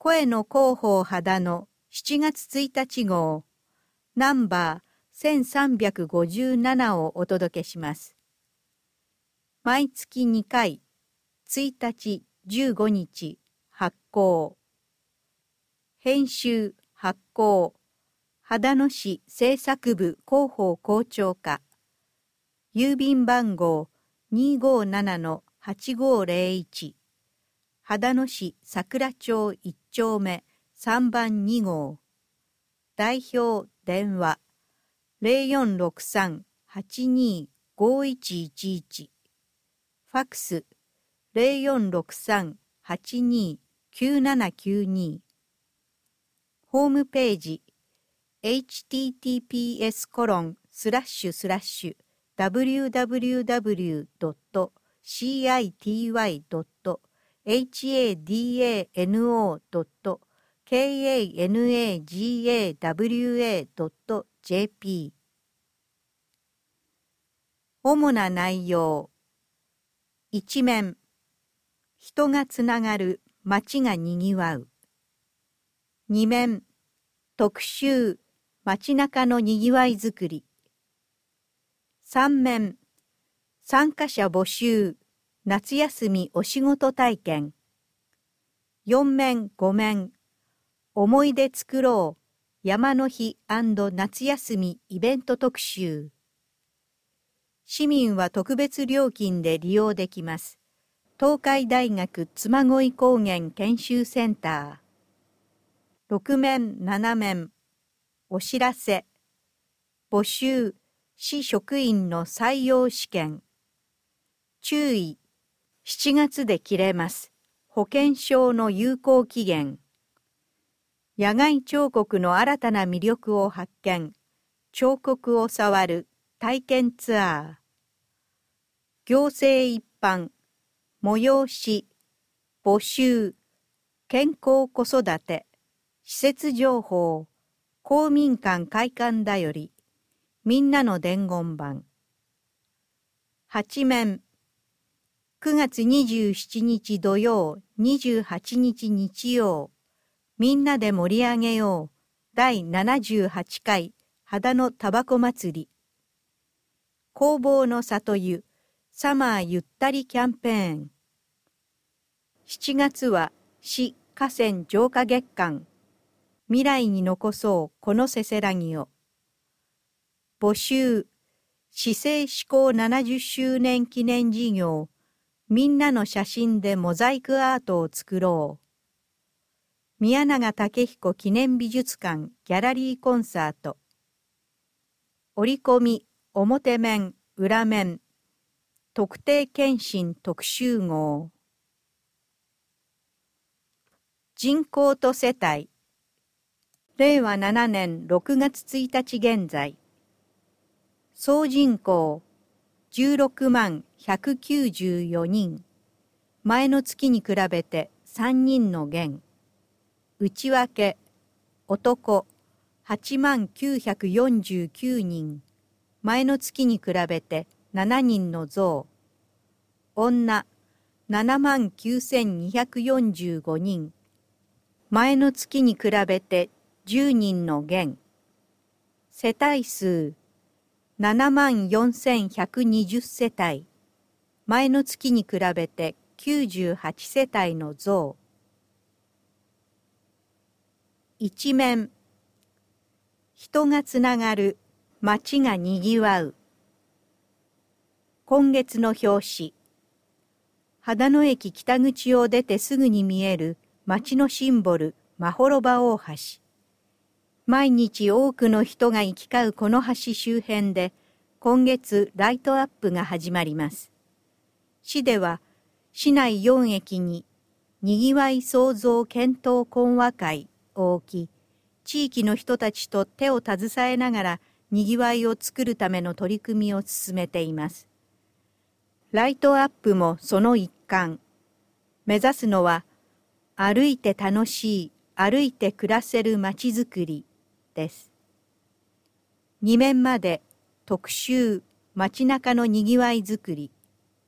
声の広報肌の7月1日号、ナンバー1357をお届けします。毎月2回、1日、15日、発行。編集、発行。秦野市政策部広報校長課。郵便番号257-8501。秦野市桜町1丁目3番2号。代表電話0463-825111。ファックス0463-829792。ホームページwww.city.hadano.kanagawa.jp。 主な内容。一面、人がつながる街がにぎわう。二面、特集、街中のにぎわいづくり。三面、参加者募集、夏休みお仕事体験。四面五面、思い出作ろう、山の日&夏休みイベント特集。市民は特別料金で利用できます。東海大学嬬恋高原研修センター。6面7面、お知らせ。募集、市職員の採用試験。注意、7月で切れます。保険証の有効期限。野外彫刻の新たな魅力を発見。彫刻を触る体験ツアー。行政一般、催し、募集、健康子育て、施設情報、公民館開館だより、みんなの伝言板。8面、9月27日土曜、28日日曜、みんなで盛り上げよう、第78回秦野タバコ祭り。工房の里湯、サマーゆったりキャンペーン。7月は市河川浄化月間。未来に残そうこのせせらぎを。募集、市政施行70周年記念事業、みんなの写真でモザイクアートを作ろう。宮永武彦記念美術館ギャラリーコンサート。折り込み、表面、裏面。特定健診特集号。人口と世帯。令和7年6月1日現在。総人口16万194人。前の月に比べて3人の減。内訳、男8万949人。前の月に比べて7人の増。女7万9245人。前の月に比べて10人の減。世帯数7万4120世帯。前の月に比べて98世帯の増。一面、人がつながる街がにぎわう。今月の表紙。秦野駅北口を出てすぐに見える街のシンボル、まほろば大橋。毎日多くの人が行き交うこの橋周辺で、今月ライトアップが始まります。市では、市内4駅に、にぎわい創造検討懇話会を置き、地域の人たちと手を携えながら、にぎわいを作るための取り組みを進めています。ライトアップもその一環。目指すのは、歩いて楽しい、歩いて暮らせるまちづくりです。2面まで特集、街中のにぎわいづくり。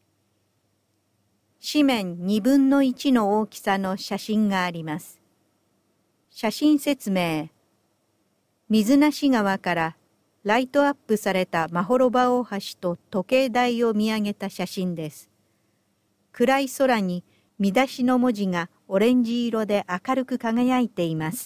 紙面1/2の大きさの写真があります。 写真説明。水無川からライトアップされたマホロバ大橋と時計台を見上げた写真です。暗い空に見出しの文字がオレンジ色で明るく輝いています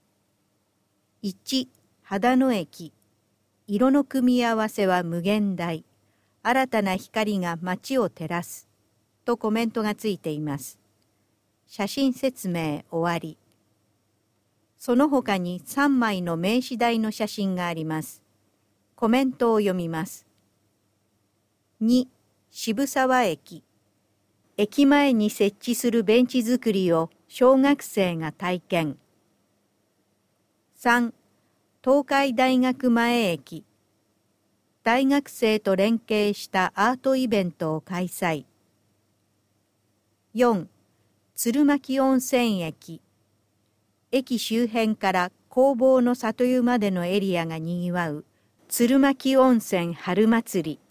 。1、秦野駅。色の組み合わせは無限大。新たな光が街を照らす。とコメントがついています。写真説明終わり。その他に3枚の名刺台の写真があります。コメントを読みます。2、渋沢駅。駅前に設置するベンチ作りを小学生が体験。3、東海大学前駅。大学生と連携したアートイベントを開催。4、鶴巻温泉駅。駅周辺から工房の里湯までのエリアがにぎわう鶴巻温泉春祭り。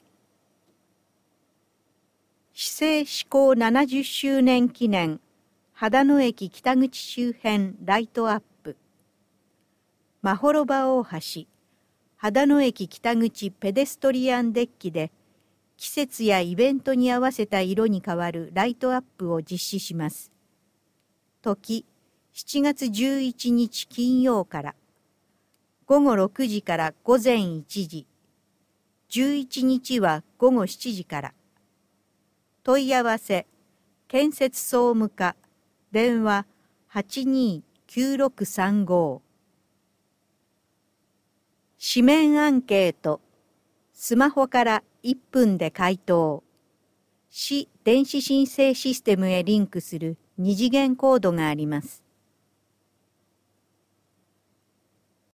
市政施行70周年記念秦野駅北口周辺ライトアップ。マホロバ大橋秦野駅北口ペデストリアンデッキで季節やイベントに合わせた色に変わるライトアップを実施します。時7月11日金曜から午後6時から午前1時、11日は午後7時から。問い合わせ、建設総務課、電話829635。紙面アンケート、スマホから1分で回答。市電子申請システムへリンクする2次元コードがあります。